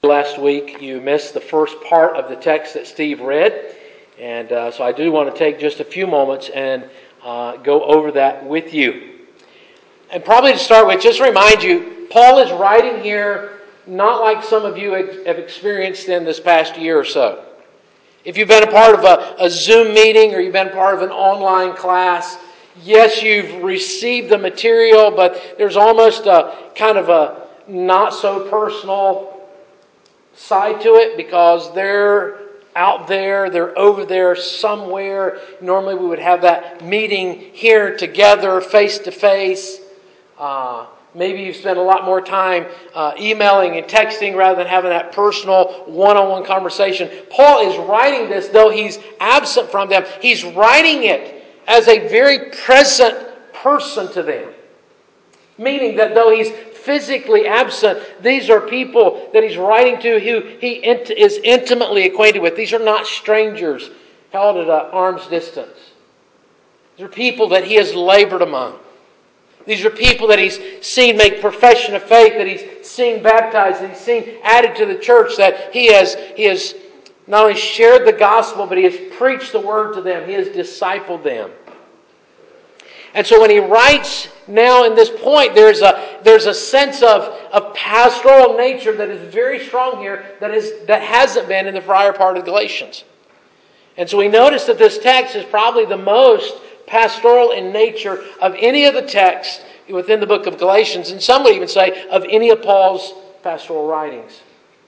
last week, you missed the first part of the text that Steve read. And so I do want to take just a few moments and go over that with you. And probably to start with, just remind you, Paul is writing here not like some of you have experienced in this past year or so. If you've been a part of a Zoom meeting or you've been part of an online class, yes, you've received the material, but there's almost a kind of a not so personal side to it because they're out there, they're over there somewhere. Normally we would have that meeting here together, face to face. Maybe you've spent a lot more time emailing and texting rather than having that personal one-on-one conversation. Paul is writing this, though he's absent from them. He's writing it as a very present person to them. Meaning that though he's physically absent, these are people that he's writing to who he is intimately acquainted with. These are not strangers held at an arm's distance. These are people that he has labored among. These are people that he's seen make profession of faith, that he's seen baptized, that he's seen added to the church, that he has not only shared the gospel, but he has preached the word to them. He has discipled them. And so when he writes now in this point, there's a sense of pastoral nature that is very strong here that hasn't been in the prior part of Galatians. And so we notice that this text is probably the most pastoral in nature of any of the texts within the book of Galatians, and some would even say of any of Paul's pastoral writings.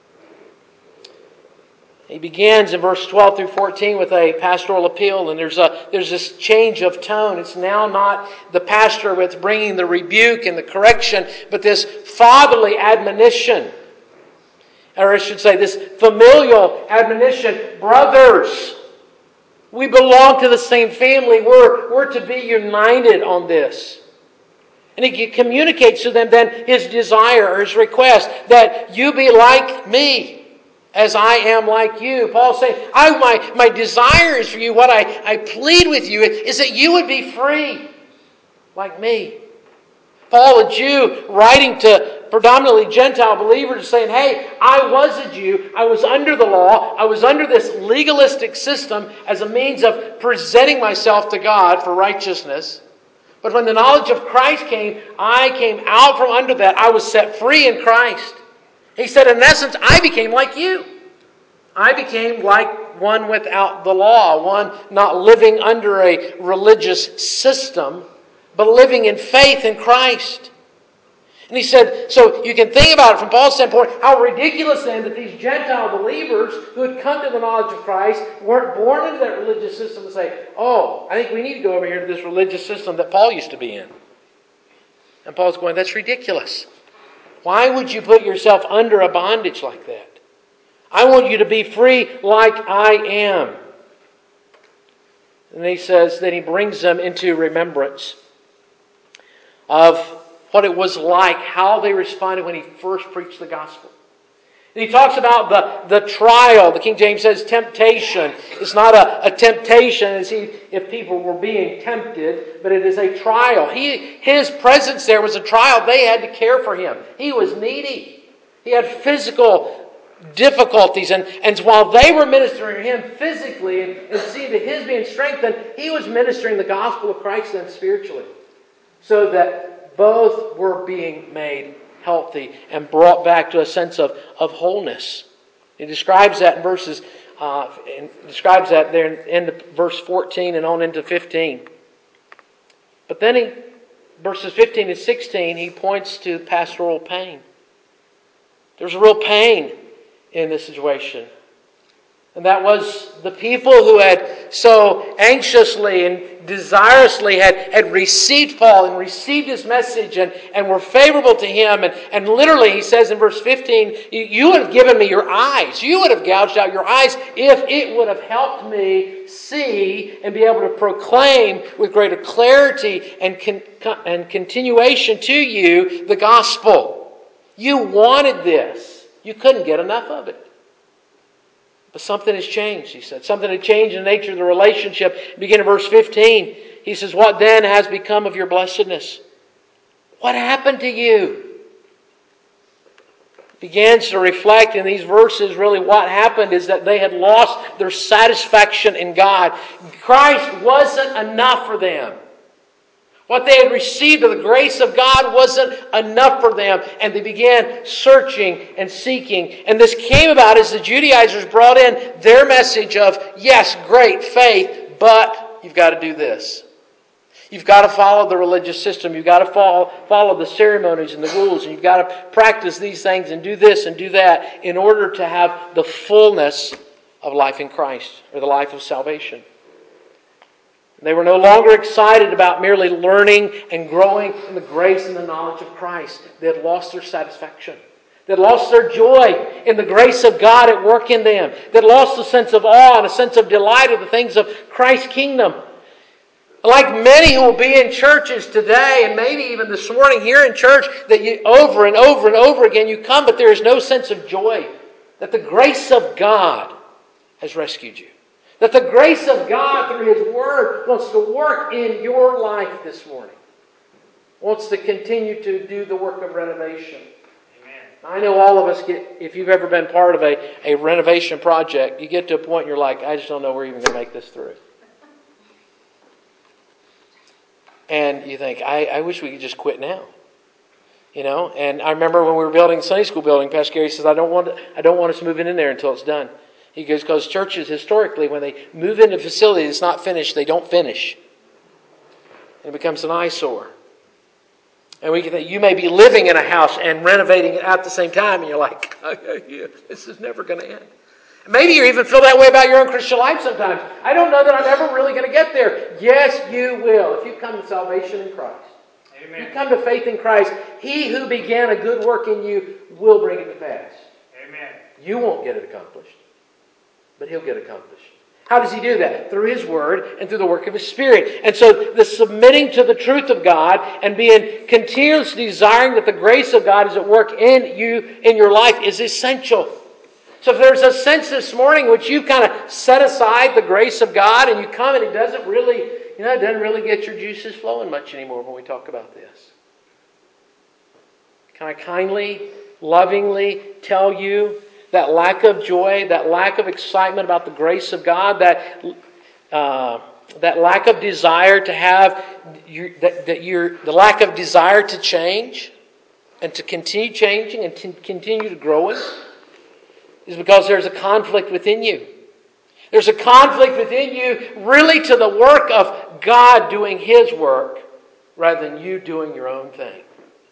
He begins in verse 12 through 14 with a pastoral appeal, and there's this change of tone. It's now not the pastor with bringing the rebuke and the correction, but this fatherly admonition. Or I should say this familial admonition. Brothers, we belong to the same family. We're to be united on this. And he communicates to them then his desire or his request that you be like me as I am like you. Paul's saying, my desire is for you, what I plead with you is that you would be free like me. Paul, a Jew, writing to predominantly Gentile believers, saying, hey, I was a Jew. I was under the law. I was under this legalistic system as a means of presenting myself to God for righteousness. But when the knowledge of Christ came, I came out from under that. I was set free in Christ. He said, in essence, I became like you. I became like one without the law, one not living under a religious system, but living in faith in Christ. And he said, so you can think about it from Paul's standpoint, how ridiculous then that these Gentile believers who had come to the knowledge of Christ weren't born into that religious system and say, oh, I think we need to go over here to this religious system that Paul used to be in. And Paul's going, that's ridiculous. Why would you put yourself under a bondage like that? I want you to be free like I am. And he says that he brings them into remembrance of what it was like, how they responded when he first preached the gospel. And he talks about the trial. The King James says temptation. It's not a temptation as if people were being tempted, but it is a trial. His presence there was a trial. They had to care for him. He was needy. He had physical difficulties. And while they were ministering to him physically and seeing that his being strengthened, he was ministering the gospel of Christ then spiritually. So that both were being made healthy and brought back to a sense of wholeness. He describes that in describes that there in verse 14 and on into 15. But then verses 15 and 16, he points to pastoral pain. There's real pain in this situation. And that was the people who had so anxiously and desirously had received Paul and received his message and were favorable to him. And literally, he says in verse 15, you would have given me your eyes. You would have gouged out your eyes if it would have helped me see and be able to proclaim with greater clarity and continuation to you the gospel. You wanted this. You couldn't get enough of it. But something has changed, he said. Something had changed in the nature of the relationship. Begin in verse 15. He says, what then has become of your blessedness? What happened to you? begins to reflect in these verses really what happened is that they had lost their satisfaction in God. Christ wasn't enough for them. What they had received of the grace of God wasn't enough for them. And they began searching and seeking. And this came about as the Judaizers brought in their message of, yes, great faith, but you've got to do this. You've got to follow the religious system. You've got to follow the ceremonies and the rules. And you've got to practice these things and do this and do that in order to have the fullness of life in Christ, or the life of salvation. They were no longer excited about merely learning and growing in the grace and the knowledge of Christ. They had lost their satisfaction. They had lost their joy in the grace of God at work in them. They had lost a sense of awe and a sense of delight of the things of Christ's kingdom. Like many who will be in churches today, and maybe even this morning here in church, that you over and over and over again you come, but there is no sense of joy. That the grace of God has rescued you. That the grace of God through His Word wants to work in your life this morning. Wants to continue to do the work of renovation. Amen. I know all of us get, if you've ever been part of a renovation project, you get to a point and you're like, I just don't know we're even going to make this through. And you think, I wish we could just quit now. You know, and I remember when we were building the Sunday school building, Pastor Gary says, I don't want us moving in there until it's done. He goes, because churches historically, when they move into a facility that's not finished, they don't finish. And it becomes an eyesore. And we can think, you may be living in a house and renovating it at the same time, and you're like, yeah, this is never going to end. Maybe you even feel that way about your own Christian life sometimes. I don't know that I'm ever really going to get there. Yes, you will. If you come to salvation in Christ. Amen. If you come to faith in Christ, He who began a good work in you will bring it to pass. Amen. You won't get it accomplished, but He'll get accomplished. How does He do that? Through His Word and through the work of His Spirit. And so the submitting to the truth of God and being continuously desiring that the grace of God is at work in you, in your life, is essential. So if there's a sense this morning which you've kind of set aside the grace of God and you come and it doesn't really get your juices flowing much anymore when we talk about this. Can I kindly, lovingly tell you that lack of joy, that lack of excitement about the grace of God, that lack of desire to have, the lack of desire to change and to continue changing and to continue to growing is because there's a conflict within you. There's a conflict within you really to the work of God doing His work rather than you doing your own thing.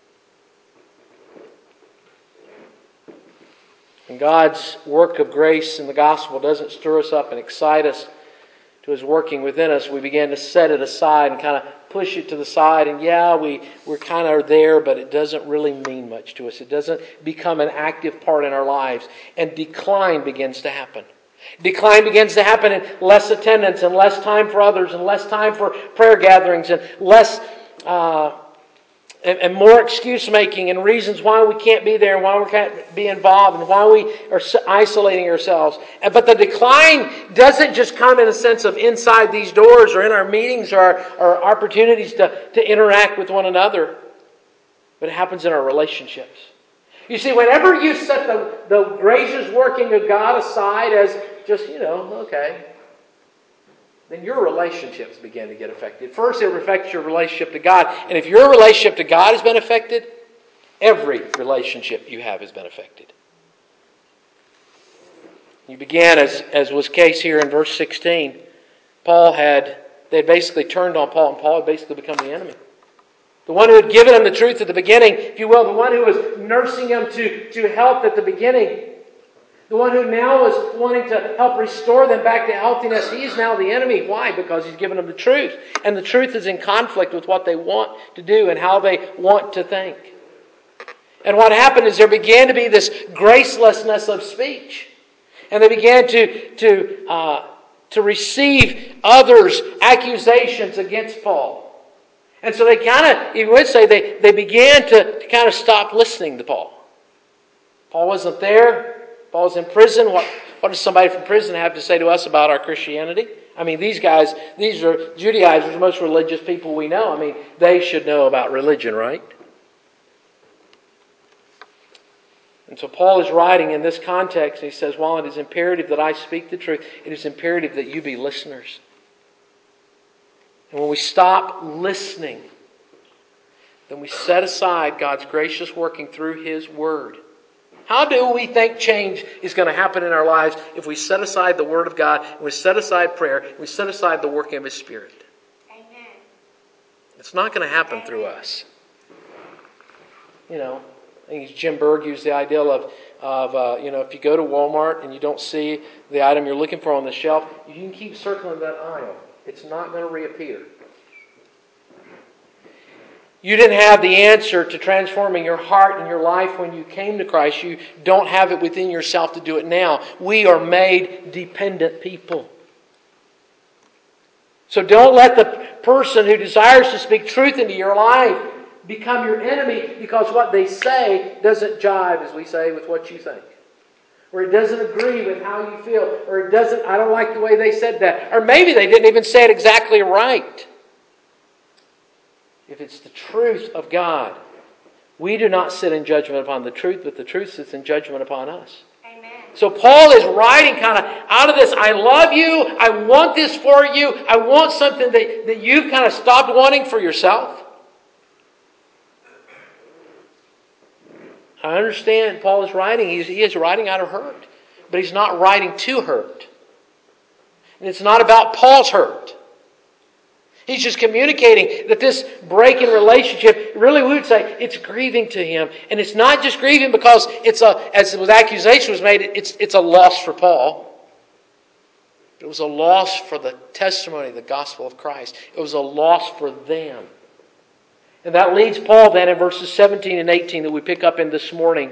And God's work of grace in the gospel doesn't stir us up and excite us to His working within us. We begin to set it aside and kind of push it to the side. And yeah, we're kind of there, but it doesn't really mean much to us. It doesn't become an active part in our lives. And decline begins to happen. Decline begins to happen in less attendance and less time for others and less time for prayer gatherings and less and more excuse making and reasons why we can't be there and why we can't be involved and why we are isolating ourselves. But the decline doesn't just come in a sense of inside these doors or in our meetings or our opportunities to interact with one another, but it happens in our relationships. You see, whenever you set the gracious working of God aside as just, okay, then your relationships begin to get affected. First, it affects your relationship to God. And if your relationship to God has been affected, every relationship you have has been affected. You began, as was the case here in verse 16, they basically turned on Paul, and Paul had basically become the enemy. The one who had given him the truth at the beginning, if you will, the one who was nursing him to health at the beginning, the one who now is wanting to help restore them back to healthiness, he is now the enemy. Why? Because he's given them the truth. And the truth is in conflict with what they want to do and how they want to think. And what happened is there began to be this gracelessness of speech. And they began to receive others' accusations against Paul. And so you would say they began to kind of stop listening to Paul. Paul wasn't there. Paul's in prison. What does somebody from prison have to say to us about our Christianity? I mean, these are Judaizers, the most religious people we know. I mean, they should know about religion, right? And so Paul is writing in this context, and he says, while it is imperative that I speak the truth, it is imperative that you be listeners. And when we stop listening, then we set aside God's gracious working through His Word. How do we think change is going to happen in our lives if we set aside the Word of God, and we set aside prayer, and we set aside the working of His Spirit? Amen. It's not going to happen through us. I think Jim Berg used the idea of if you go to Walmart and you don't see the item you're looking for on the shelf, you can keep circling that aisle. It's not going to reappear. You didn't have the answer to transforming your heart and your life when you came to Christ. You don't have it within yourself to do it now. We are made dependent people. So don't let the person who desires to speak truth into your life become your enemy because what they say doesn't jive, as we say, with what you think. Or it doesn't agree with how you feel. Or I don't like the way they said that. Or maybe they didn't even say it exactly right. If it's the truth of God, we do not sit in judgment upon the truth, but the truth sits in judgment upon us. Amen. So Paul is writing kind of out of this, I love you, I want this for you, I want something that you've kind of stopped wanting for yourself. I understand Paul is writing. He is writing out of hurt. But he's not writing to hurt. And it's not about Paul's hurt. He's just communicating that this break in relationship, really we would say, it's grieving to him. And it's not just grieving because as the accusation was made, it's a loss for Paul. It was a loss for the testimony of the gospel of Christ. It was a loss for them. And that leads Paul then in verses 17 and 18 that we pick up in this morning.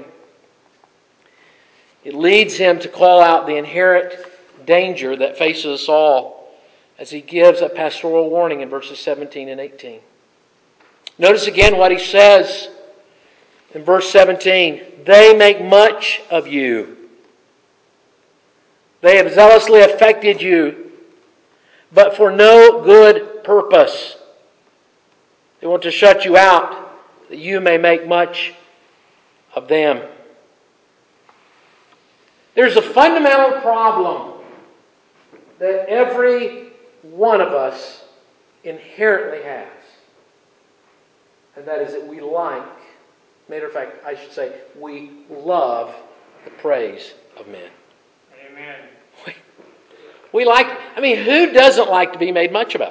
It leads him to call out the inherent danger that faces us all as he gives a pastoral warning in verses 17 and 18. Notice again what he says in verse 17. They make much of you. They have zealously affected you, but for no good purpose. They want to shut you out that you may make much of them. There's a fundamental problem that every one of us inherently has. And that is that we matter of fact, I should say, we love the praise of men. Amen. Who doesn't like to be made much about?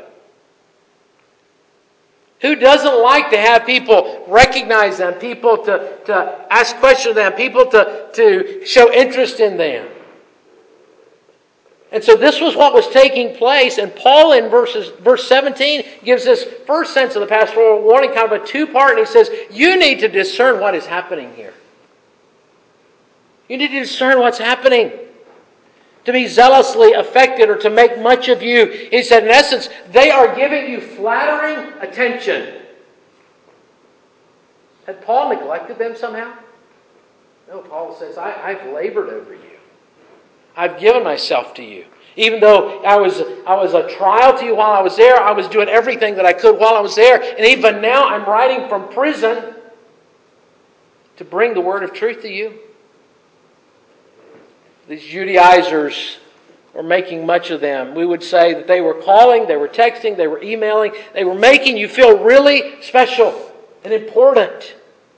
Who doesn't like to have people recognize them, people to ask questions of them, people to show interest in them? And so this was what was taking place, and Paul in verse 17 gives this first sense of the pastoral warning, kind of a two-part, and he says, you need to discern what is happening here. You need to discern what's happening. To be zealously affected or to make much of you. He said, in essence, they are giving you flattering attention. Had Paul neglected them somehow? No, Paul says, I've labored over you. I've given myself to you. Even though I was a trial to you while I was there, I was doing everything that I could while I was there. And even now I'm writing from prison to bring the word of truth to you. These Judaizers were making much of them. We would say that they were calling, they were texting, they were emailing. They were making you feel really special and important.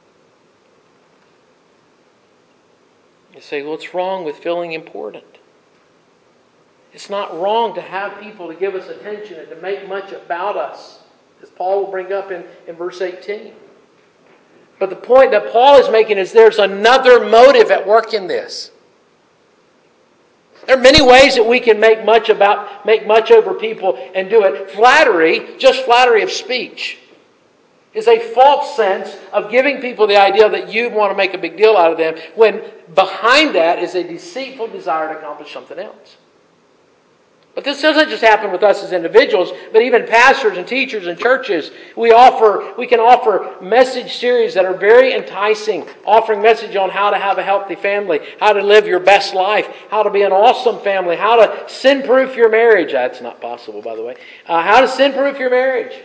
You say, what's wrong with feeling important? It's not wrong to have people to give us attention and to make much about us, as Paul will bring up in verse 18. But the point that Paul is making is there's another motive at work in this. There are many ways that we can make much over people and do it. Flattery, just flattery of speech, is a false sense of giving people the idea that you want to make a big deal out of them, when behind that is a deceitful desire to accomplish something else. But this doesn't just happen with us as individuals, but even pastors and teachers and churches. We can offer message series that are very enticing, offering message on how to have a healthy family, how to live your best life, how to be an awesome family, how to sin-proof your marriage. That's not possible, by the way. How to sin-proof your marriage.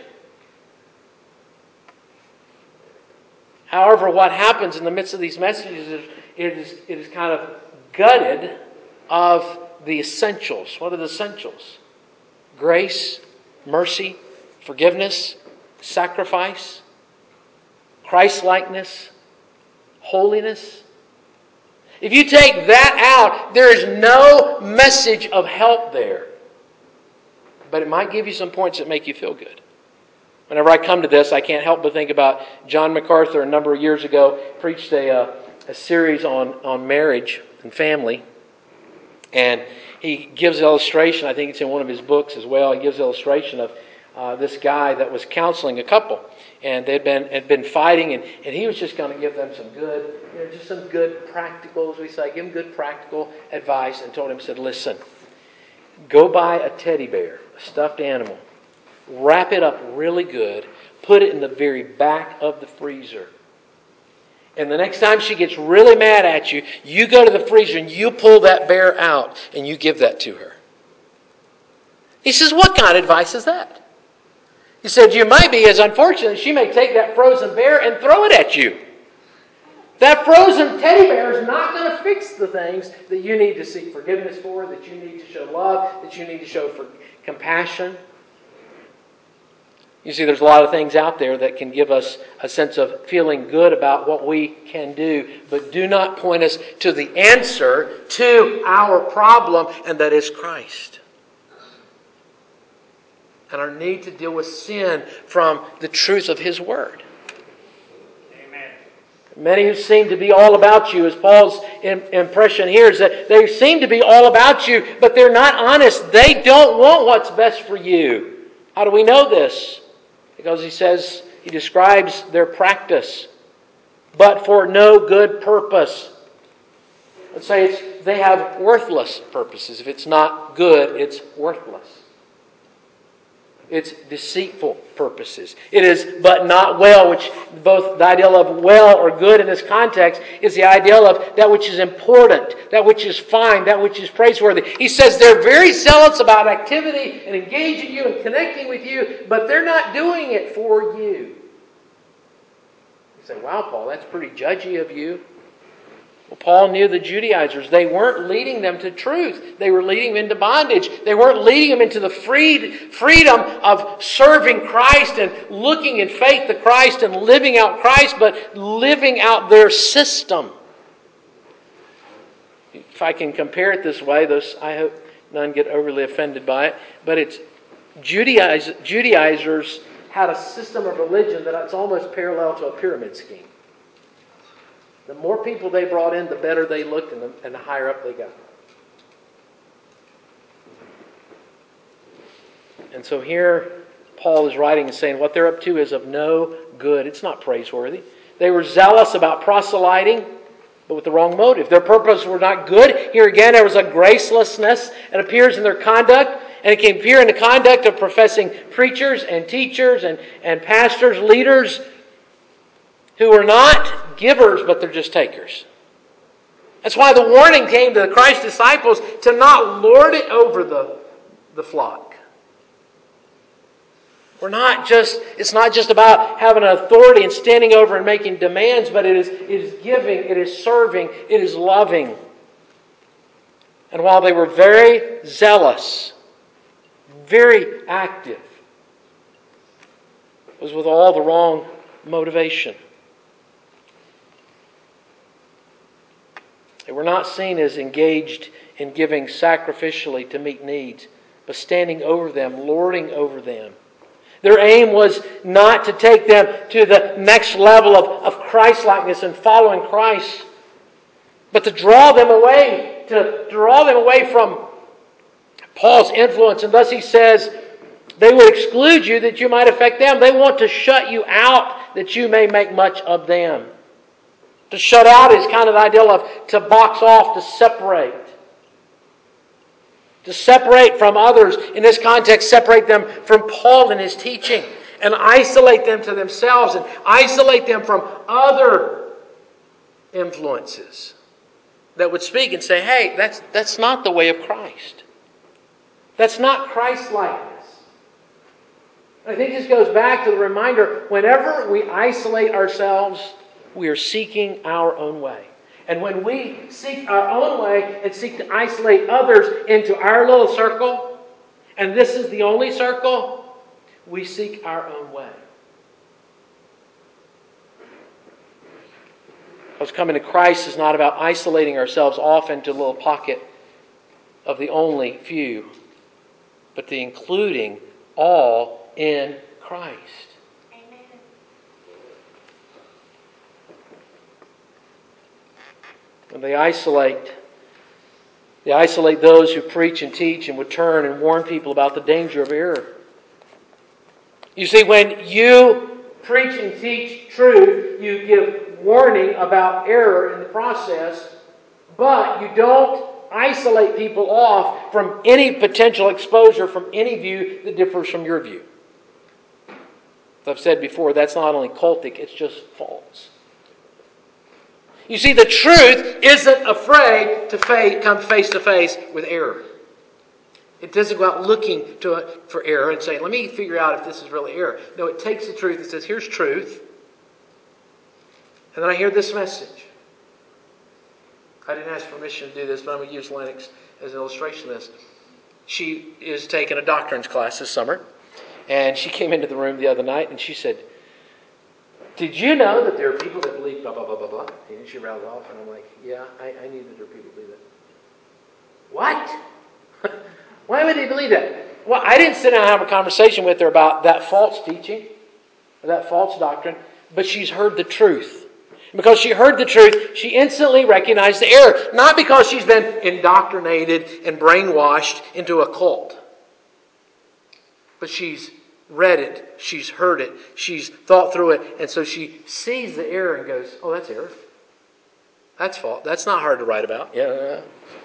However, what happens in the midst of these messages it is kind of gutted of the essentials. What are the essentials? Grace, mercy, forgiveness, sacrifice, Christ-likeness, holiness. If you take that out, there is no message of help there. But it might give you some points that make you feel good. Whenever I come to this, I can't help but think about John MacArthur a number of years ago preached a series on marriage and family. And he gives an illustration, I think it's in one of his books as well, he gives an illustration of this guy that was counseling a couple. And they'd been fighting, and he was just going to give them some good, just some good practical, as we say, give them good practical advice, and told him, said, listen, go buy a teddy bear, a stuffed animal, wrap it up really good, put it in the very back of the freezer. And the next time she gets really mad at you, you go to the freezer and you pull that bear out and you give that to her. He says, what kind of advice is that? He said, you might be as unfortunate. She may take that frozen bear and throw it at you. That frozen teddy bear is not going to fix the things that you need to seek forgiveness for, that you need to show love, that you need to show for compassion. You see, there's a lot of things out there that can give us a sense of feeling good about what we can do, but do not point us to the answer to our problem, and that is Christ. And our need to deal with sin from the truth of His Word. Amen. Many who seem to be all about you, as Paul's impression here is that they seem to be all about you, but they're not honest. They don't want what's best for you. How do we know this? Because he describes their practice, but for no good purpose. Let's say they have worthless purposes. If it's not good, it's worthless. It's deceitful purposes. It is but not well, which both the ideal of well or good in this context is the ideal of that which is important, that which is fine, that which is praiseworthy. He says they're very zealous about activity and engaging you and connecting with you, but they're not doing it for you. You say, wow, Paul, that's pretty judgy of you. Well, Paul knew the Judaizers. They weren't leading them to truth. They were leading them into bondage. They weren't leading them into the freedom of serving Christ and looking in faith to Christ and living out Christ, but living out their system. If I can compare it this way, I hope none get overly offended by it, but it's Judaizers had a system of religion that's almost parallel to a pyramid scheme. The more people they brought in, the better they looked and the higher up they got. And so here Paul is writing and saying what they're up to is of no good. It's not praiseworthy. They were zealous about proselyting, but with the wrong motive. Their purpose were not good. Here again, there was a gracelessness that appears in their conduct. And it can appear in the conduct of professing preachers and teachers and pastors, leaders, who are not givers, but they're just takers. That's why the warning came to the Christ disciples to not lord it over the flock. It's not just about having an authority and standing over and making demands, but it is giving, it is serving, it is loving. And while they were very zealous, very active, it was with all the wrong motivation. They were not seen as engaged in giving sacrificially to meet needs, but standing over them, lording over them. Their aim was not to take them to the next level of Christ-likeness and following Christ, but to draw them away from Paul's influence. And thus he says, they would exclude you that you might affect them. They want to shut you out that you may make much of them. To shut out is kind of the idea of to box off, to separate. To separate from others. In this context, separate them from Paul and his teaching. And isolate them to themselves. And isolate them from other influences that would speak and say, hey, that's not the way of Christ. That's not Christ-likeness. I think this goes back to the reminder, whenever we isolate ourselves, we are seeking our own way. And when we seek our own way and seek to isolate others into our little circle, and this is the only circle, we seek our own way. Because coming to Christ is not about isolating ourselves off into a little pocket of the only few, but the including all in Christ. Amen. When they isolate those who preach and teach and would turn and warn people about the danger of error. You see, when you preach and teach truth, you give warning about error in the process, but you don't isolate people off from any potential exposure from any view that differs from your view. As I've said before, that's not only cultic, it's just false. You see, the truth isn't afraid to come face to face with error. It doesn't go out looking for error and saying, let me figure out if this is really error. No, it takes the truth and says, here's truth. And then I hear this message. I didn't ask permission to do this, but I'm going to use Lennox as an illustration of this. She is taking a doctrines class this summer. And she came into the room the other night and she said, did you know that there are people that believe blah, blah, blah, blah, blah? And she rattled off and I'm like, yeah, I knew that there are people who believe that. What? Why would they believe that? Well, I didn't sit down and have a conversation with her about that false teaching, or that false doctrine, but she's heard the truth. And because she heard the truth, she instantly recognized the error. Not because she's been indoctrinated and brainwashed into a cult. But she's read it, she's heard it, she's thought through it, and so she sees the error and goes, oh, that's error. That's fault. That's not hard to write about. Yeah.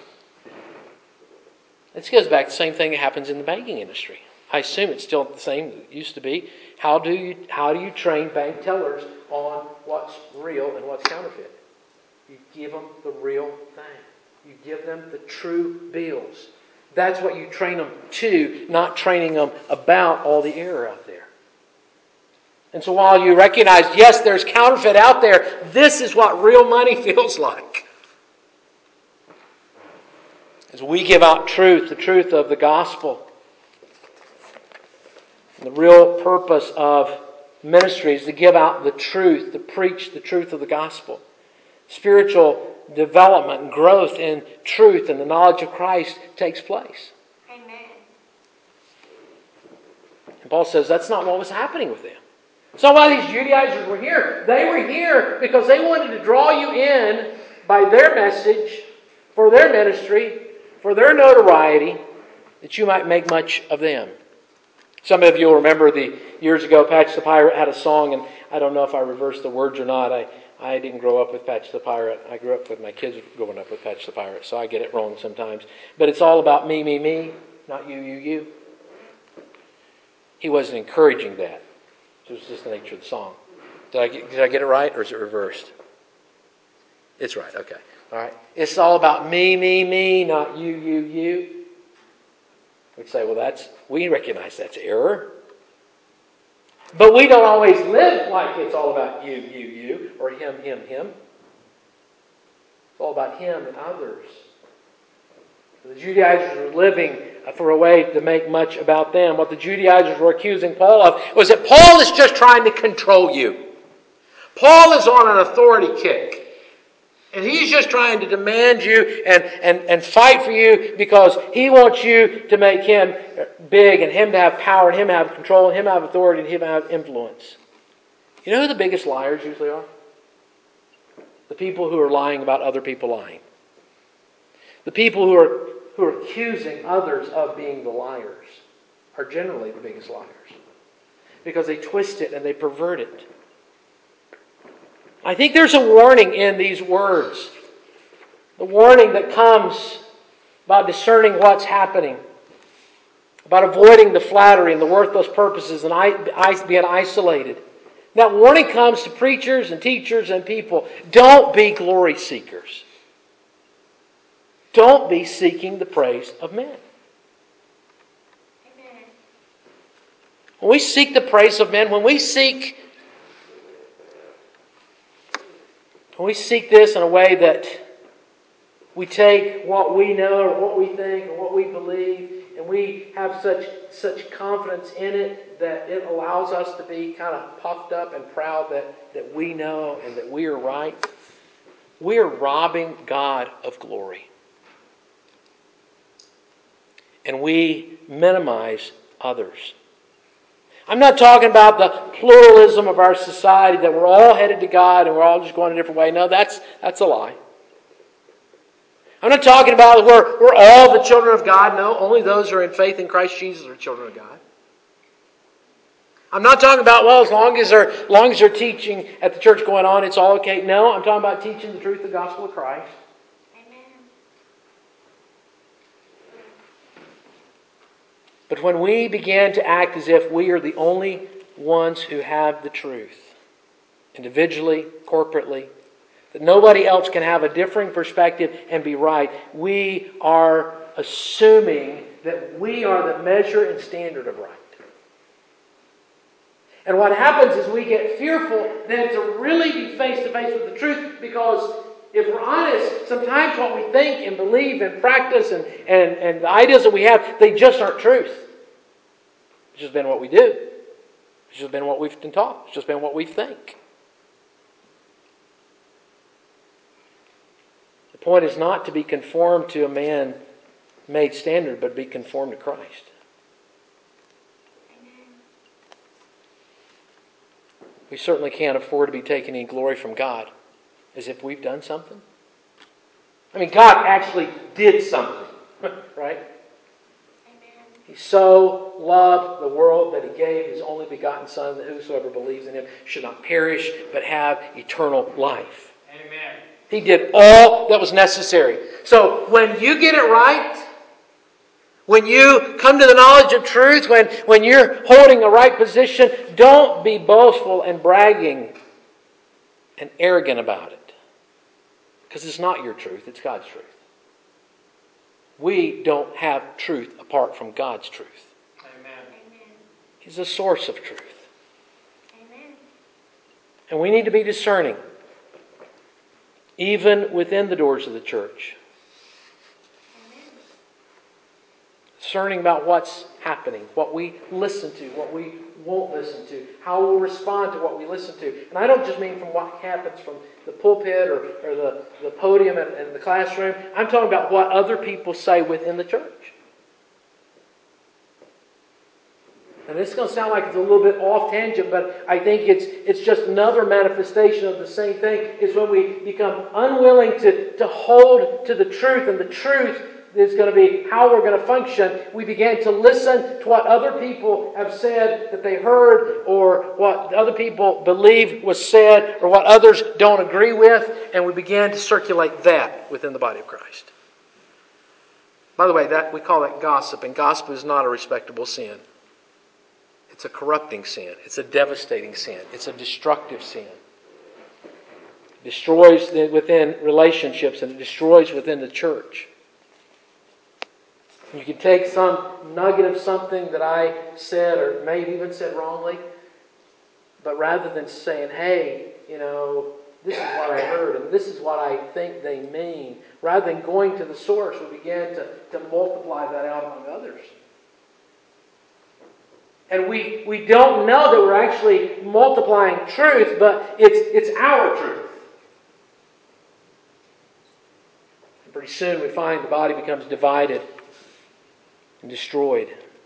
This goes back to the same thing that happens in the banking industry. I assume it's still the same as it used to be. How do you train bank tellers on what's real and what's counterfeit? You give them the real thing. You give them the true bills. That's what you train them to, not training them about all the error out there. And so while you recognize, yes, there's counterfeit out there, this is what real money feels like. As we give out truth, the truth of the gospel, and the real purpose of ministry is to give out the truth, to preach the truth of the gospel. Spiritual development and growth in truth and the knowledge of Christ takes place. Amen. And Paul says that's not what was happening with them. It's not why these Judaizers were here. They were here because they wanted to draw you in by their message, for their ministry, for their notoriety, that you might make much of them. Some of you will remember years ago, Patch the Pirate had a song, and I don't know if I reversed the words or not. I didn't grow up with Patch the Pirate. I grew up with my kids growing up with Patch the Pirate, so I get it wrong sometimes. But it's all about me, me, me, not you, you, you. He wasn't encouraging that. It was just the nature of the song. Did I get it right, or is it reversed? It's right, okay. All right. It's all about me, me, me, not you, you, you. We'd say, well, we recognize that's error. But we don't always live like it's all about you, you, you, or him, him, him. It's all about him and others. The Judaizers were living for a way to make much about them. What the Judaizers were accusing Paul of was that Paul is just trying to control you. Paul is on an authority kick. And he's just trying to demand you and fight for you because he wants you to make him big and him to have power and him to have control and him to have authority and him to have influence. You know who the biggest liars usually are? The people who are lying about other people lying. The people who are accusing others of being the liars are generally the biggest liars. Because they twist it and they pervert it. I think there's a warning in these words. The warning that comes about discerning what's happening. About avoiding the flattery and the worthless purposes and being isolated. That warning comes to preachers and teachers and people. Don't be glory seekers. Don't be seeking the praise of men. Amen. When we seek the praise of men, when we And we seek this in a way that we take what we know or what we think or what we believe, and we have such confidence in it that it allows us to be kind of puffed up and proud that we know and that we are right. We are robbing God of glory. And we minimize others. I'm not talking about the pluralism of our society, that we're all headed to God and we're all just going a different way. No, that's a lie. I'm not talking about we're all the children of God. No, only those who are in faith in Christ Jesus are children of God. I'm not talking about, well, as long as they're teaching at the church going on, it's all okay. No, I'm talking about teaching the truth of the gospel of Christ. But when we begin to act as if we are the only ones who have the truth, individually, corporately, that nobody else can have a differing perspective and be right, we are assuming that we are the measure and standard of right. And what happens is we get fearful then to really be face to face with the truth, because if we're honest, sometimes what we think and believe and practice and the ideas that we have, they just aren't truth. It's just been what we do. It's just been what we've been taught. It's just been what we think. The point is not to be conformed to a man-made standard, but be conformed to Christ. We certainly can't afford to be taking any glory from God as if we've done something. I mean, God actually did something, right? Amen. He so loved the world that He gave His only begotten Son, that whosoever believes in Him should not perish but have eternal life. Amen. He did all that was necessary. So when you get it right, when you come to the knowledge of truth, when you're holding a right position, don't be boastful and bragging and arrogant about it. Because it's not your truth, it's God's truth. We don't have truth apart from God's truth. Amen. He's the source of truth. Amen. And we need to be discerning, even within the doors of the church. Discerning about what's happening, what we listen to, what we won't listen to, how we'll respond to what we listen to. And I don't just mean from what happens from the pulpit or the podium and the classroom. I'm talking about what other people say within the church. And this is going to sound like it's a little bit off tangent, but I think it's just another manifestation of the same thing. Is when we become unwilling to hold to the truth, and the truth is going to be how we're going to function. We began to listen to what other people have said that they heard, or what other people believe was said, or what others don't agree with, and we began to circulate that within the body of Christ. By the way, that we call that gossip, and gossip is not a respectable sin. It's a corrupting sin. It's a devastating sin. It's a destructive sin. It destroys within relationships, and it destroys within the church. You can take some nugget of something that I said, or maybe even said wrongly, but rather than saying, hey, this is what I heard and this is what I think they mean, rather than going to the source, we began to multiply that out among others. And we don't know that we're actually multiplying truth, but it's our truth. And pretty soon we find the body becomes divided and destroyed.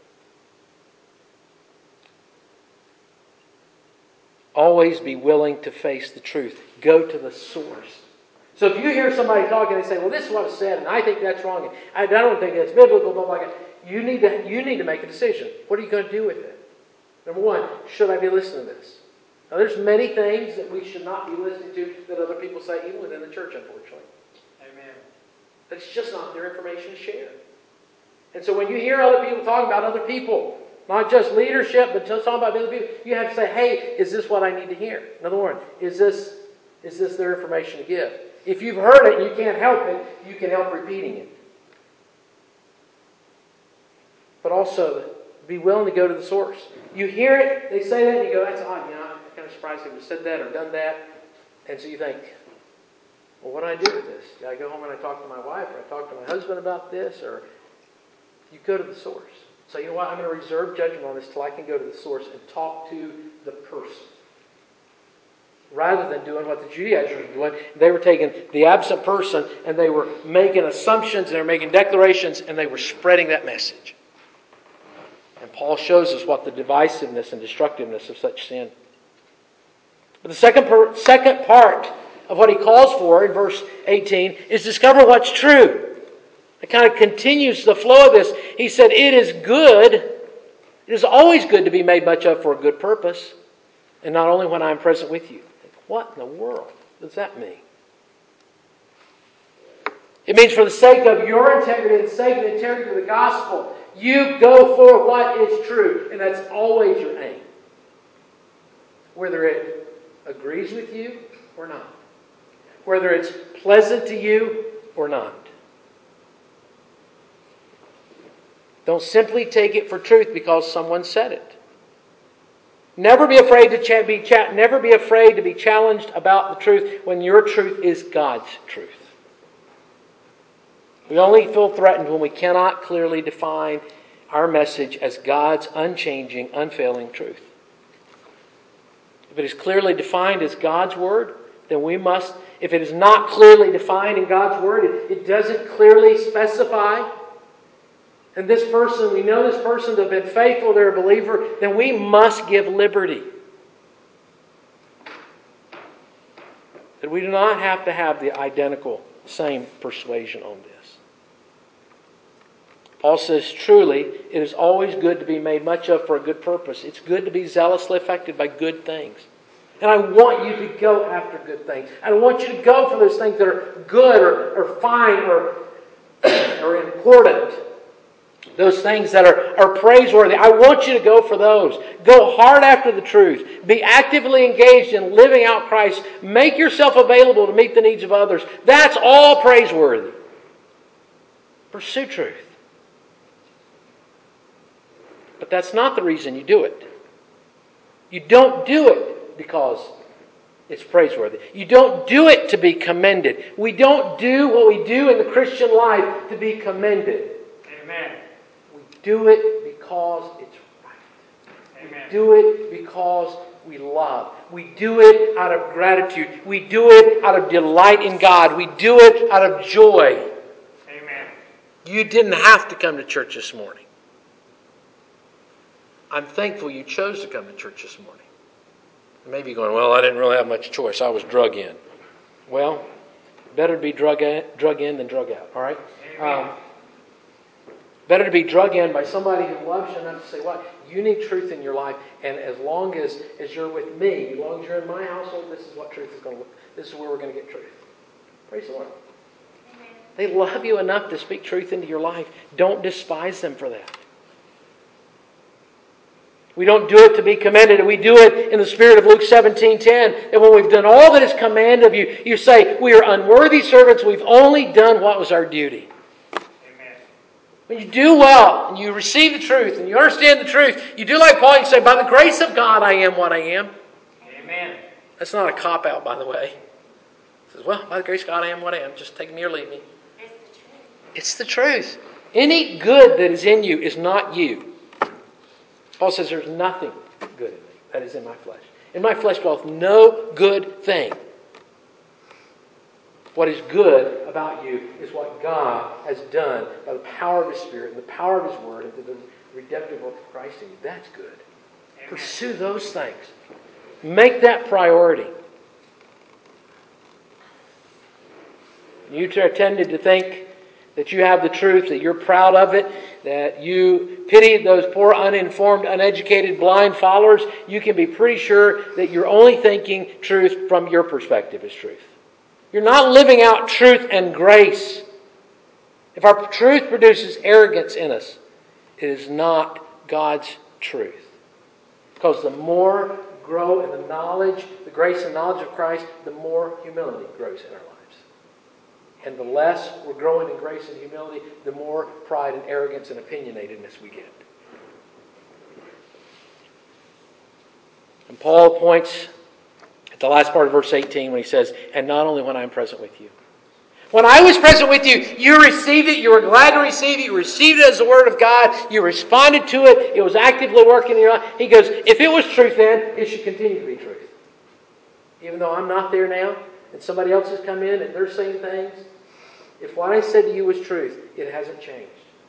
Always be willing to face the truth. Go to the source. So if you hear somebody talking and they say, well, this is what was said, and I think that's wrong, and I don't think that's biblical, blah, blah, blah, you need to make a decision. What are you going to do with it? Number one, should I be listening to this? Now, there's many things that we should not be listening to that other people say, even within the church, unfortunately. Amen. That's just not their information to share. And so when you hear other people talking about other people, not just leadership, but just talking about other people, you have to say, hey, is this what I need to hear? In other words, is this their information to give? If you've heard it and you can't help it, you can help repeating it. But also, be willing to go to the source. You hear it, they say that, and you go, that's odd. I'm kind of surprised they would have said that or done that. And so you think, Well, what do I do with this? Do I go home and I talk to my wife, or I talk to my husband about this? Or you go to the source. So you know what? I'm going to reserve judgment on this till I can go to the source and talk to the person. Rather than doing what the Judaizers were doing, they were taking the absent person and they were making assumptions and they were making declarations and they were spreading that message. And Paul shows us what the divisiveness and destructiveness of such sin. But the second part of what he calls for in verse 18 is discover what's true. It kind of continues the flow of this. He said, it is good. It is always good to be made much of for a good purpose. And not only when I am present with you. What in the world does that mean? It means for the sake of your integrity and the sake of the integrity of the gospel, you go for what is true. And that's always your aim. Whether it agrees with you or not. Whether it's pleasant to you or not. Don't simply take it for truth because someone said it. Never be afraid to be challenged about the truth when your truth is God's truth. We only feel threatened when we cannot clearly define our message as God's unchanging, unfailing truth. If it is clearly defined as God's Word, then we must, if it is not clearly defined in God's Word, it doesn't clearly specify, and this person, we know this person to have been faithful, they're a believer, then we must give liberty. That we do not have to have the identical same persuasion on this. Paul says, truly, it is always good to be made much of for a good purpose. It's good to be zealously affected by good things. And I want you to go after good things. I want you to go for those things that are good or fine or important. Those things that are praiseworthy. I want you to go for those. Go hard after the truth. Be actively engaged in living out Christ. Make yourself available to meet the needs of others. That's all praiseworthy. Pursue truth. But that's not the reason you do it. You don't do it because it's praiseworthy. You don't do it to be commended. We don't do what we do in the Christian life to be commended. Amen. We do it because it's right. Amen. We do it because we love. We do it out of gratitude. We do it out of delight in God. We do it out of joy. Amen. You didn't have to come to church this morning. I'm thankful you chose to come to church this morning. You may be going, well, I didn't really have much choice. I was drug in. Well, better to be drug in than drug out, all right? Better to be drug in by somebody who loves you enough to say, what? You need truth in your life, and as long as you're with me, as long as you're in my household, this is what truth is going to look. This is where we're going to get truth. Praise the Lord. Amen. They love you enough to speak truth into your life. Don't despise them for that. We don't do it to be commended. We do it in the spirit of Luke 17:10. And when we've done all that is commanded of you, you say, we are unworthy servants. We've only done what was our duty. Amen. When you do well, and you receive the truth, and you understand the truth, you do like Paul, you say, by the grace of God, I am what I am. Amen. That's not a cop-out, by the way. He says, well, by the grace of God, I am what I am. Just take me or leave me. It's the truth. Any good that is in you is not you. Paul says there's nothing good in me that is in my flesh. In my flesh dwelleth no good thing. What is good about you is what God has done by the power of His Spirit and the power of His Word and the redemptive work of Christ in you. That's good. Amen. Pursue those things. Make that priority. You are tended to think that you have the truth, that you're proud of it, that you pity those poor, uninformed, uneducated, blind followers. You can be pretty sure that you're only thinking truth from your perspective as truth. You're not living out truth and grace. If our truth produces arrogance in us, it is not God's truth. Because the more we grow in the knowledge, the grace and knowledge of Christ, the more humility grows in our lives. And the less we're growing in grace and humility, the more pride and arrogance and opinionatedness we get. And Paul points at the last part of verse 18 when he says, and not only when I'm present with you. When I was present with you, you received it, you were glad to receive it, you received it as the Word of God, you responded to it, it was actively working in your life. He goes, if it was truth then, it should continue to be truth. Even though I'm not there now, and somebody else has come in and they're saying things, if what I said to you was truth, it hasn't changed.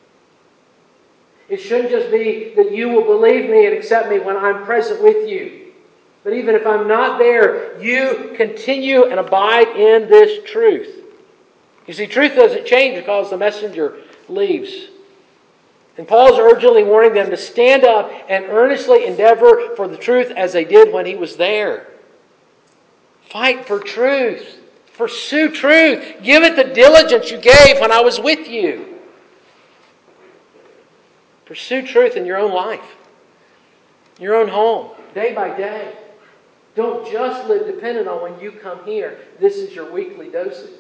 It shouldn't just be that you will believe me and accept me when I'm present with you. But even if I'm not there, you continue and abide in this truth. You see, truth doesn't change because the messenger leaves. And Paul's urgently warning them to stand up and earnestly endeavor for the truth as they did when he was there. Fight for truth. Pursue truth. Give it the diligence you gave when I was with you. Pursue truth in your own life, your own home, day by day. Don't just live dependent on when you come here. This is your weekly dosage.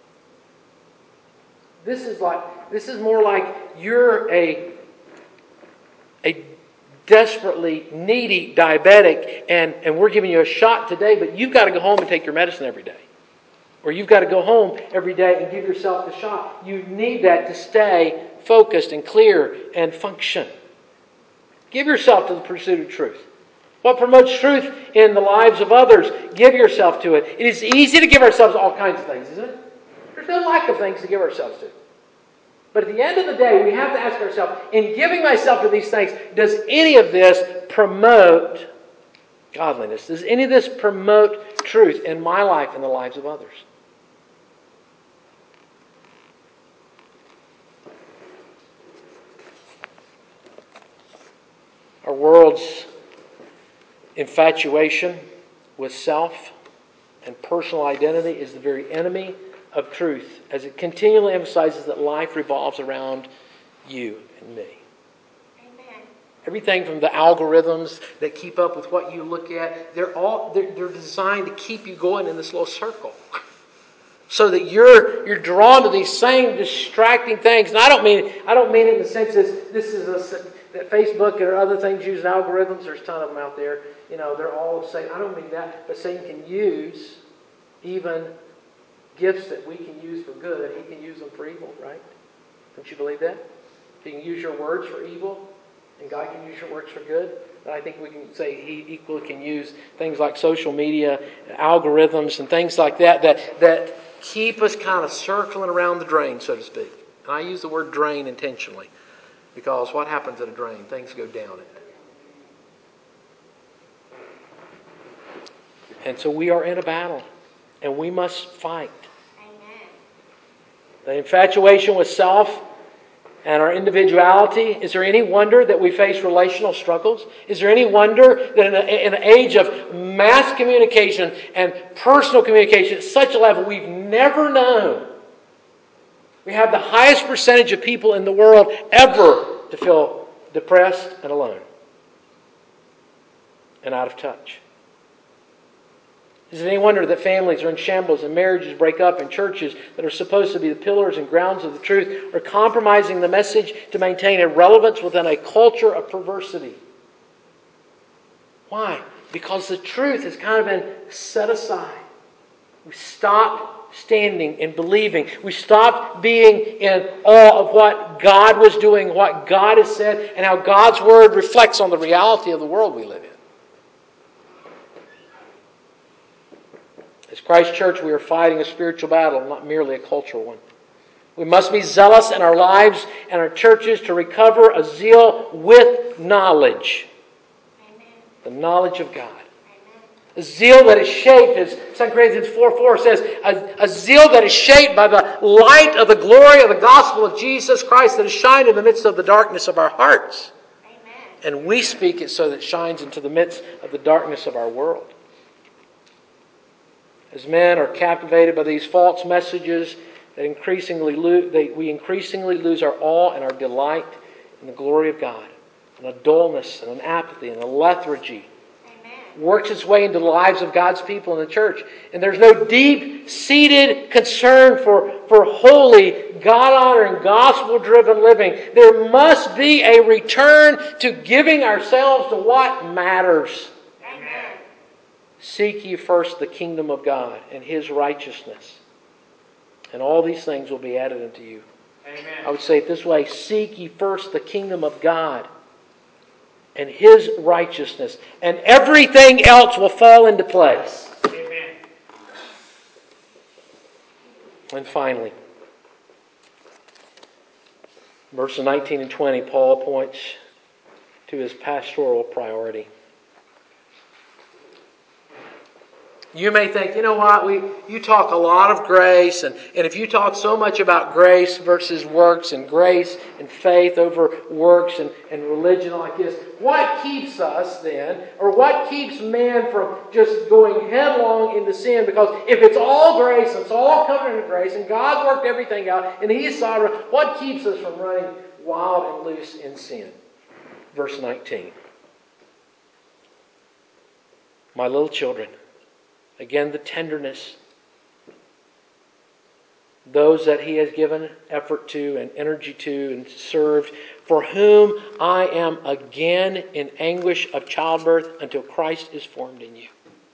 This is more like you're a desperately needy diabetic and we're giving you a shot today, but you've got to go home and take your medicine every day. Or you've got to go home every day and give yourself the shot. You need that to stay focused and clear and function. Give yourself to the pursuit of truth. What promotes truth in the lives of others? Give yourself to it. It is easy to give ourselves all kinds of things, isn't it? There's no lack of things to give ourselves to. But at the end of the day, we have to ask ourselves, in giving myself to these things, does any of this promote godliness? Does any of this promote truth in my life and the lives of others? Our world's infatuation with self and personal identity is the very enemy of truth, as it continually emphasizes that life revolves around you and me. Amen. Everything from the algorithms that keep up with what you look at, they're designed to keep you going in this little circle, so that you're drawn to these same distracting things. And I don't mean it in the sense that Facebook or other things using algorithms. There's a ton of them out there. They're all the same. I don't mean that, but Satan can use even gifts that we can use for good. He can use them for evil, right? Don't you believe that? He can use your words for evil, and God can use your words for good. But I think we can say He equally can use things like social media, algorithms, and things like that keep us kind of circling around the drain, so to speak. And I use the word drain intentionally, because what happens at a drain? Things go down it. And so we are in a battle, and we must fight. Amen. The infatuation with self and our individuality. Is there any wonder that we face relational struggles? Is there any wonder that in an age of mass communication and personal communication at such a level we've never known, we have the highest percentage of people in the world ever to feel depressed and alone and out of touch? Is it any wonder that families are in shambles and marriages break up and churches that are supposed to be the pillars and grounds of the truth are compromising the message to maintain a relevance within a culture of perversity? Why? Because the truth has kind of been set aside. We stopped standing and believing. We stopped being in awe of what God was doing, what God has said, and how God's Word reflects on the reality of the world we live in. As Christ Church, we are fighting a spiritual battle, not merely a cultural one. We must be zealous in our lives and our churches to recover a zeal with knowledge. Amen. The knowledge of God. Amen. A zeal that is shaped, as 2 Corinthians 4:4 says, a zeal that is shaped by the light of the glory of the gospel of Jesus Christ that has shined in the midst of the darkness of our hearts. Amen. And we speak it so that it shines into the midst of the darkness of our world. As men are captivated by these false messages, we increasingly lose our awe and our delight in the glory of God. And a dullness and an apathy and a lethargy works its way into the lives of God's people in the church. And there's no deep-seated concern for holy, God-honoring, gospel-driven living. There must be a return to giving ourselves to what matters. Amen. Seek ye first the kingdom of God and His righteousness, And all these things will be added unto you. Amen. I would say it this way: seek ye first the kingdom of God and His righteousness, and everything else will fall into place. Amen. And finally, verses 19 and 20, Paul points to his pastoral priority. You may think, you know what, you talk a lot of grace, and if you talk so much about grace versus works, and grace and faith over works and religion like this, what keeps us then, or what keeps man from just going headlong into sin? Because if it's all grace, and it's all covered in grace, and God worked everything out, and He's sovereign, what keeps us from running wild and loose in sin? Verse 19. My little children, again, the tenderness. Those that He has given effort to and energy to and served, for whom I am again in anguish of childbirth until Christ is formed in you.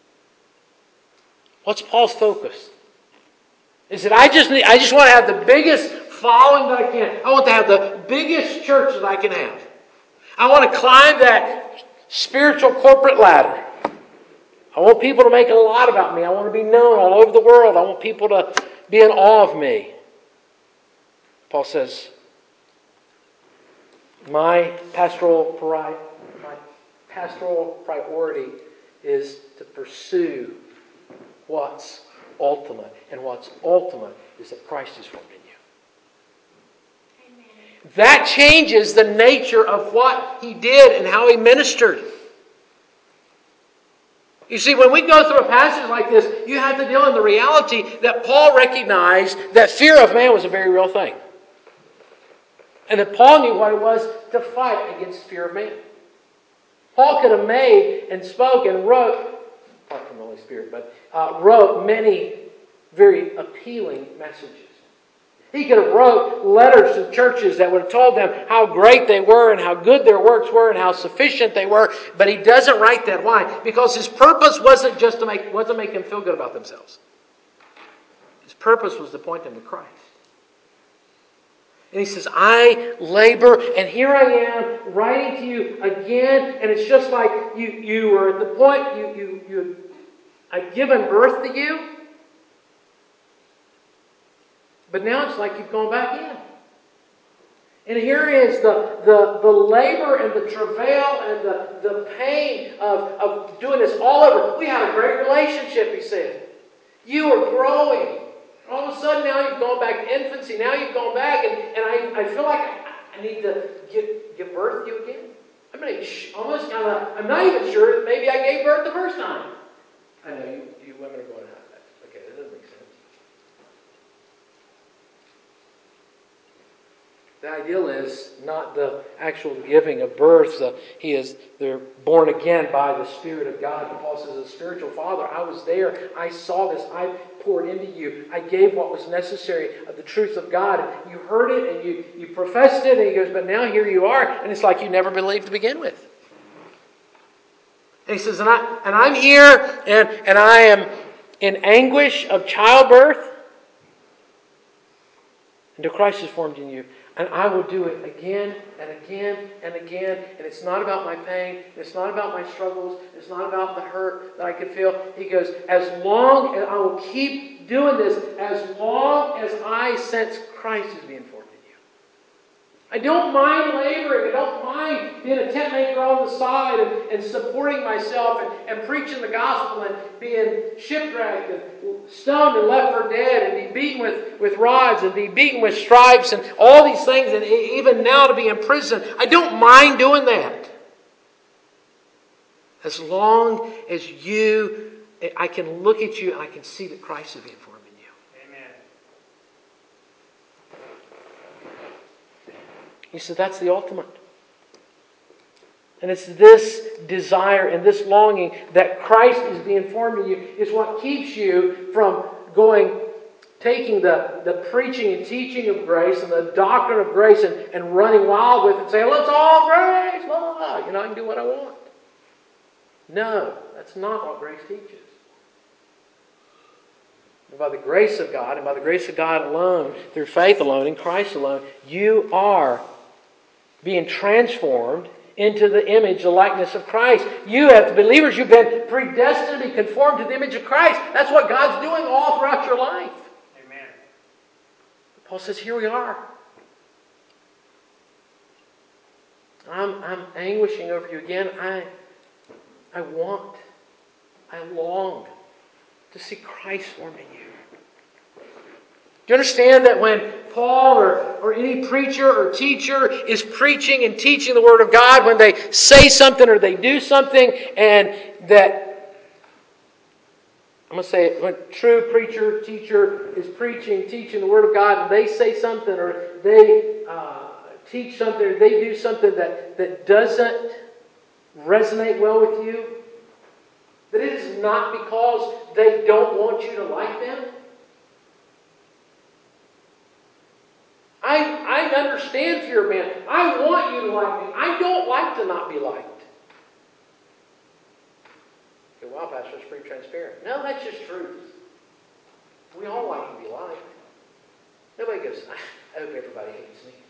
What's Paul's focus? Is that I just want to have the biggest following that I can. I want to have the biggest church that I can have. I want to climb that spiritual corporate ladder. I want people to make a lot about me. I want to be known all over the world. I want people to be in awe of me. Paul says, my pastoral priority is to pursue what's ultimate. And what's ultimate is that Christ is formed in you. Amen. That changes the nature of what He did and how He ministered. You see, when we go through a passage like this, you have to deal in the reality that Paul recognized that fear of man was a very real thing. And that Paul knew what it was to fight against fear of man. Paul could have made and spoke and wrote, apart from the Holy Spirit, but wrote many very appealing messages. He could have wrote letters to churches that would have told them how great they were and how good their works were and how sufficient they were. But he doesn't write that. Why? Because his purpose wasn't just to make them feel good about themselves. His purpose was to point them to Christ. And he says, I labor, and here I am writing to you again. And it's just like you were at the point I'd given birth to you. But now it's like you've gone back in. And here is the labor and the travail and the pain of doing this all over. We had a great relationship, he said. You are growing. All of a sudden now you've gone back to infancy. Now you've gone back and I feel like I need to give birth to you again. I'm not even sure that maybe I gave birth the first time. I know you women are going, okay, that doesn't make sense. The ideal is not the actual giving of birth. They're born again by the Spirit of God. And Paul says, as a spiritual father, I was there. I saw this. I poured into you. I gave what was necessary of the truth of God. And you heard it and you professed it. And he goes, but now here you are. And it's like you never believed to begin with. And he says, and I'm here and I am in anguish of childbirth until Christ is formed in you. And I will do it again and again and again. And it's not about my pain. It's not about my struggles. It's not about the hurt that I can feel. He goes, as long as I will keep doing this, as long as I sense Christ is being formed in you. I don't mind laboring. I don't mind being a tent maker on the side and supporting myself and preaching the gospel and being shipwrecked and stoned and left for dead and be beaten with rods and be beaten with stripes and all these things, and even now to be in prison. I don't mind doing that. As long as I can look at you and I can see that Christ is being formed in you. Amen. He said that's the ultimate. And it's this desire and this longing that Christ is being formed in you is what keeps you from taking the preaching and teaching of grace and the doctrine of grace and running wild with it and saying, let's all grace, blah, I can do what I want. No, that's not what grace teaches. by the grace of God, and by the grace of God alone, through faith alone, in Christ alone, you are being transformed into the image, the likeness of Christ. You, as believers, you've been predestined to be conformed to the image of Christ. That's what God's doing all throughout your life. Amen. Paul says, here we are. I'm anguishing over you again. I long to see Christ formed in you. Do you understand that when Paul or any preacher or teacher is preaching and teaching the Word of God, when they say something or they do something, and that, I'm going to say it, when a true preacher, teacher is preaching, teaching the Word of God, and they say something or they teach something or they do something that doesn't resonate well with you, that it is not because they don't want you to like them. I understand for your man. I want you to like me. I don't like to not be liked. Okay, well, Pastor, it's pretty transparent. No, that's just truth. We all like to be liked. Nobody goes, I hope everybody hates me.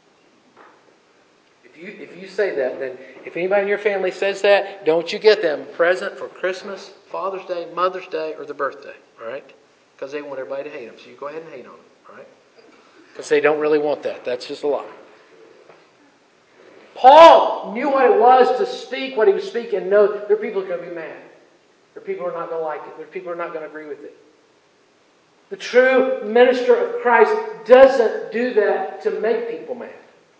If you say that, then if anybody in your family says that, don't you get them a present for Christmas, Father's Day, Mother's Day, or their birthday. All right? Because they want everybody to hate them. So you go ahead and hate on them. All right? Because they don't really want that. That's just a lie. Paul knew what it was to speak what he was speaking and know there are people who are going to be mad. There are people who are not going to like it. There are people who are not going to agree with it. The true minister of Christ doesn't do that to make people mad.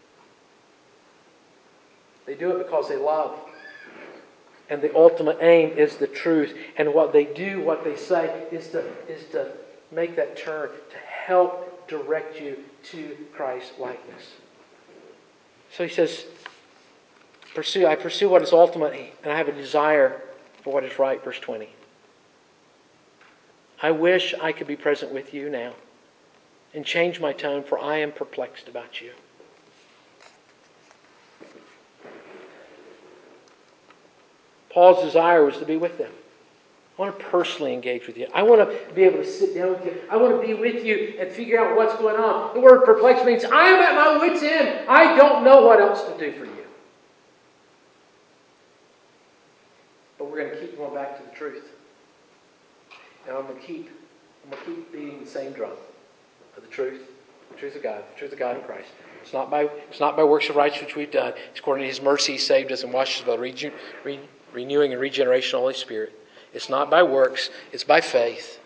They do it because they love. And the ultimate aim is the truth. And what they do, what they say, is to make that turn, to help direct you to Christ's likeness. So he says, I pursue what is ultimate, and I have a desire for what is right, verse 20. I wish I could be present with you now and change my tone, for I am perplexed about you. Paul's desire was to be with them. I want to personally engage with you. I want to be able to sit down with you. I want to be with you and figure out what's going on. The word perplexed means I am at my wit's end. I don't know what else to do for you. But we're going to keep going back to the truth. And I'm going to keep beating the same drum of the truth of God, the truth of God in Christ. It's not by works of righteousness which we've done. It's according to His mercy He saved us and washed us by renewing and regeneration of the Holy Spirit. It's not by works, it's by faith.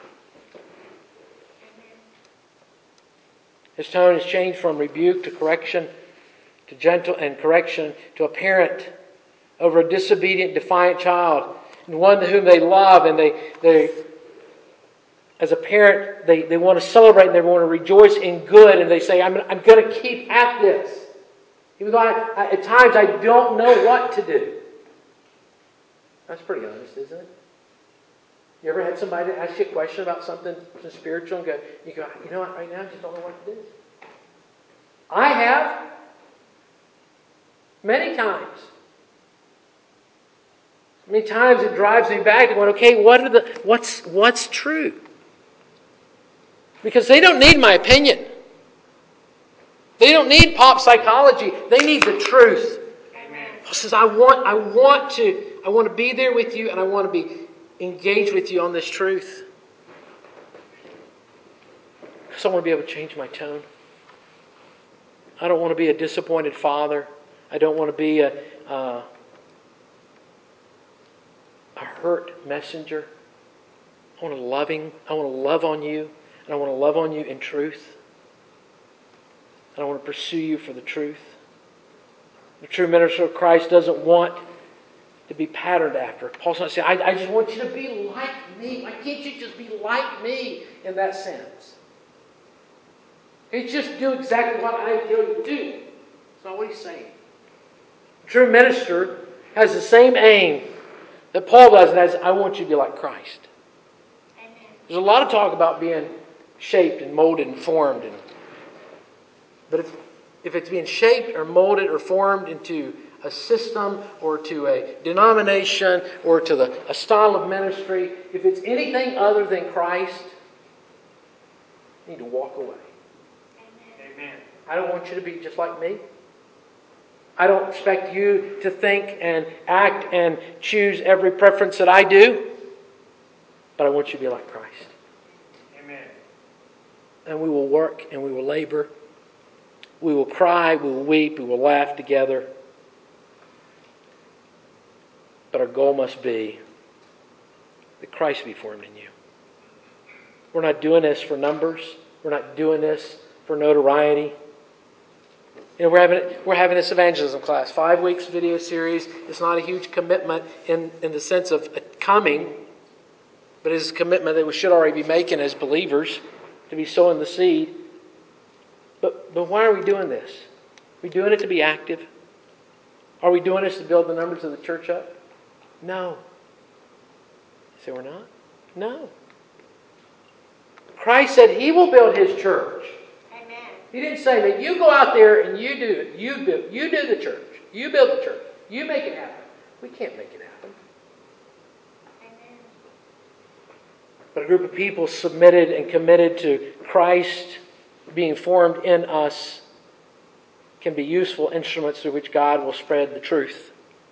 His tone has changed from rebuke to correction, to gentle and correction, to a parent over a disobedient, defiant child, and one to whom they love, and they as a parent, they want to celebrate and they want to rejoice in good, and they say, I'm going to keep at this. Even though at times I don't know what to do. That's pretty honest, isn't it? You ever had somebody ask you a question about something spiritual and you go, you know what, right now I just don't know what to do. I have. Many times. Many times it drives me back to going, okay, what's true? Because they don't need my opinion. They don't need pop psychology. They need the truth. Amen. Paul says, I want to be there with you, and I want to be engaged with you on this truth. Because I want to be able to change my tone. I don't want to be a disappointed father. I don't want to be a hurt messenger. I want to love on you. And I want to love on you in truth. And I want to pursue you for the truth. The true minister of Christ doesn't want to be patterned after. Paul's not saying, I just want you to be like me. Why can't you just be like me in that sense? It's just do exactly what I tell you to do. That's not what he's saying. The true minister has the same aim that Paul does, and that's, I want you to be like Christ. Amen. There's a lot of talk about being shaped and molded and formed. But if it's being shaped or molded or formed into a system or to a denomination or to a style of ministry, if it's anything other than Christ, You need to walk away. Amen. I don't want you to be just like me. I don't expect you to think and act and choose every preference that I do. But I want you to be like Christ. Amen. And we will work and we will labor. We will cry, we will weep, we will laugh together. But our goal must be that Christ be formed in you. We're not doing this for numbers. We're not doing this for notoriety. You know, we're having this evangelism class, 5 weeks video series. It's not a huge commitment in the sense of coming, but it's a commitment that we should already be making as believers to be sowing the seed. But why are we doing this? Are we doing it to be active? Are we doing this to build the numbers of the church up? No. You say we're not? No. Christ said He will build His church. Amen. He didn't say that you go out there and you do it. You do the church. You build the church. You make it happen. We can't make it happen. Amen. But a group of people submitted and committed to Christ being formed in us can be useful instruments through which God will spread the truth.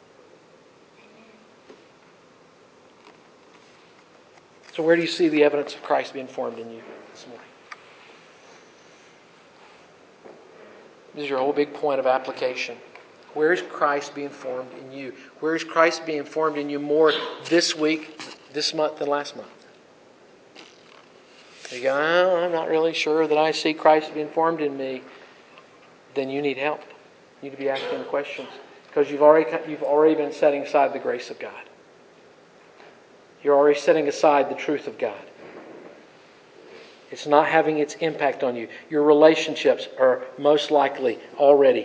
So where do you see the evidence of Christ being formed in you this morning? This is your whole big point of application. Where is Christ being formed in you? Where is Christ being formed in you more this week, this month, than last month? You go, oh, I'm not really sure that I see Christ being formed in me. Then you need help. You need to be asking the questions. Because you've already been setting aside the grace of God. You're already setting aside the truth of God. It's not having its impact on you. Your relationships are most likely already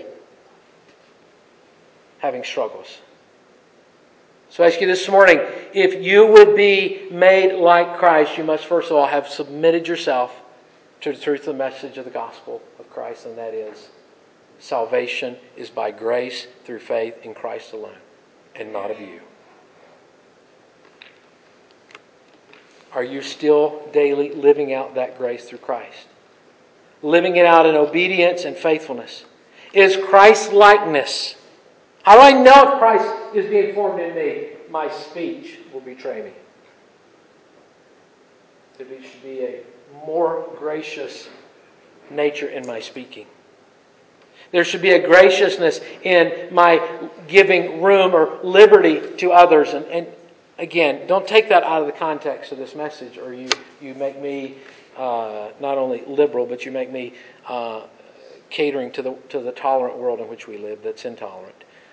having struggles. So I ask you this morning, if you would be made like Christ, you must first of all have submitted yourself to the truth of the message of the gospel of Christ, and that is, salvation is by grace through faith in Christ alone, and not of you. Are you still daily living out that grace through Christ? Living it out in obedience and faithfulness. Is Christ's likeness? How do I know if Christ is being formed in me? My speech will betray me. There should be a more gracious nature in my speaking. There should be a graciousness in my giving room or liberty to others. And again, don't take that out of the context of this message, or you make me not only liberal, but you make me catering to the tolerant world in which we live that's intolerant.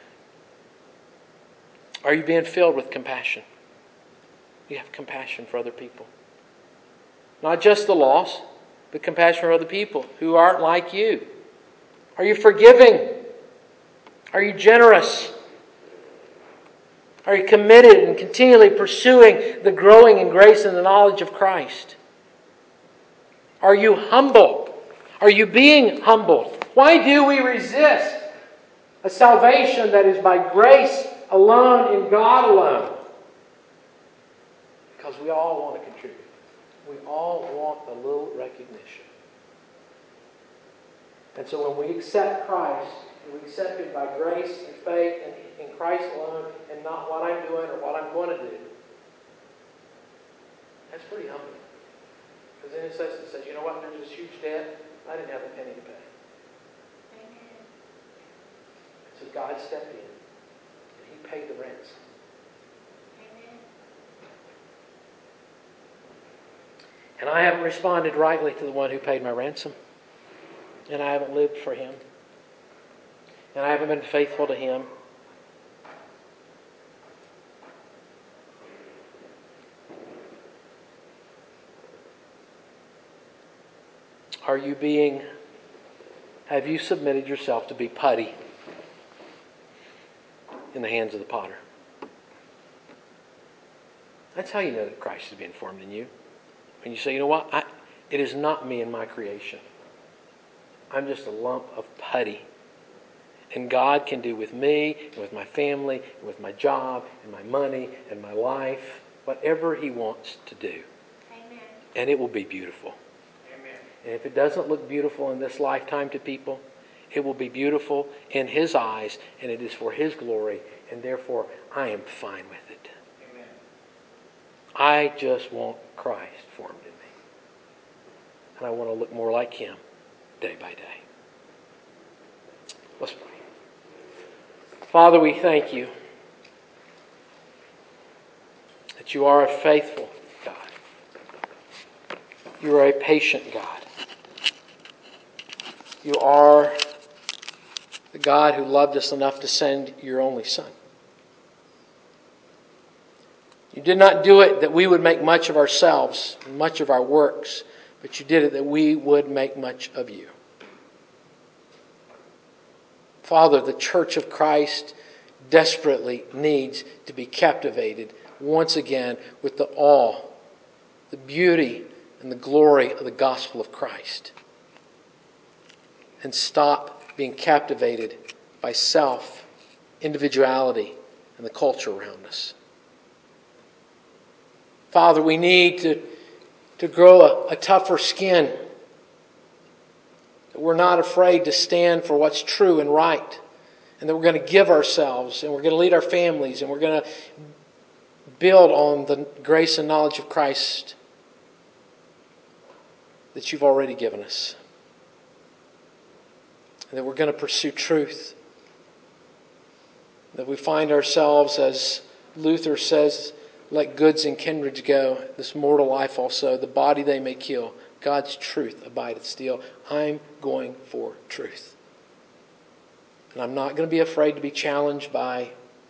Are you being filled with compassion? You have compassion for other people. Not just the lost, but compassion for other people who aren't like you. Are you forgiving? Are you generous? Are you committed and continually pursuing the growing in grace and the knowledge of Christ? Are you humble? Are you being humbled? Why do we resist a salvation that is by grace alone in God alone? Because we all want to contribute. We all want a little recognition. And so when we accept Christ, and we accept Him by grace and faith and in Christ alone, and not what I'm doing or what I'm going to do, that's pretty humbling. Because then it says, you know what, there's this huge debt, I didn't have a penny to pay. Amen. So God stepped in, and He paid the ransom. Amen. And I haven't responded rightly to the one who paid my ransom. And I haven't lived for Him. And I haven't been faithful to Him. Have you submitted yourself to be putty in the hands of the potter? That's how you know that Christ is being formed in you. When you say, you know what, it is not me and my creation. I'm just a lump of putty. And God can do with me, and with my family, and with my job, and my money, and my life, whatever He wants to do. Amen. And it will be beautiful. Amen. And if it doesn't look beautiful in this lifetime to people, it will be beautiful in His eyes, and it is for His glory, and therefore I am fine with it. Amen. I just want Christ formed in me. And I want to look more like Him day by day. Let's pray. Father, we thank You that You are a faithful God. You are a patient God. You are the God who loved us enough to send Your only Son. You did not do it that we would make much of ourselves, much of our works, but You did it that we would make much of You. Father, the Church of Christ desperately needs to be captivated once again with the awe, the beauty, and the glory of the gospel of Christ. And stop being captivated by self, individuality, and the culture around us. Father, we need to grow a tougher skin. That we're not afraid to stand for what's true and right. And that we're going to give ourselves, and we're going to lead our families, and we're going to build on the grace and knowledge of Christ that You've already given us. And that we're going to pursue truth. That we find ourselves, as Luther says, let goods and kindreds go, this mortal life also, the body they may kill, God's truth abideth still. I'm going for truth. And I'm not going to be afraid to be challenged by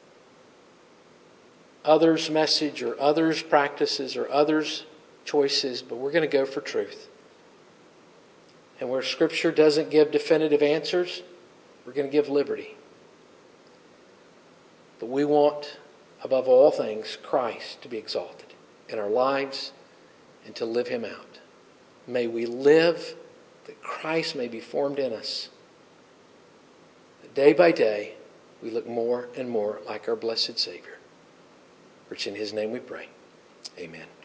others' message or others' practices or others' choices, but we're going to go for truth. And where Scripture doesn't give definitive answers, we're going to give liberty. But we want, above all things, Christ to be exalted in our lives and to live Him out. May we live that Christ may be formed in us. That day by day we look more and more like our blessed Savior. For it's in His name we pray. Amen.